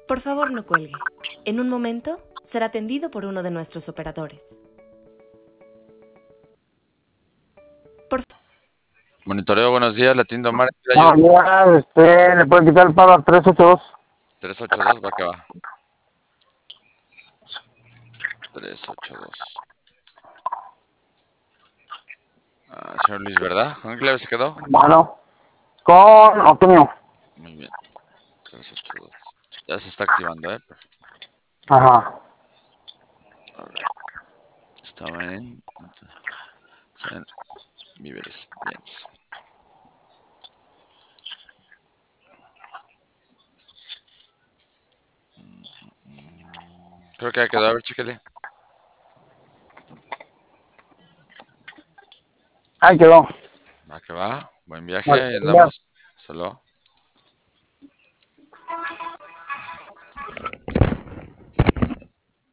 Por favor, no cuelgue. En un momento será atendido por uno de nuestros operadores. Por Monitoreo, buenos días, la tienda Omar, ¿qué le ayudo? No, ya, le pueden quitar el paro al 382. 382, va que va. 382. Señor Luis, ¿verdad? ¿Con qué clave se quedó? Bueno, con Otoño. Muy bien. 382. Ya se está activando, ¿eh? Perfecto. Ajá. Alright. Estaba en víveres. Bien. Creo que ya quedó. A ver, chéquele. Ahí quedó. Va que va. Buen viaje. Vale, Ahí ya. andamos. Hasta luego.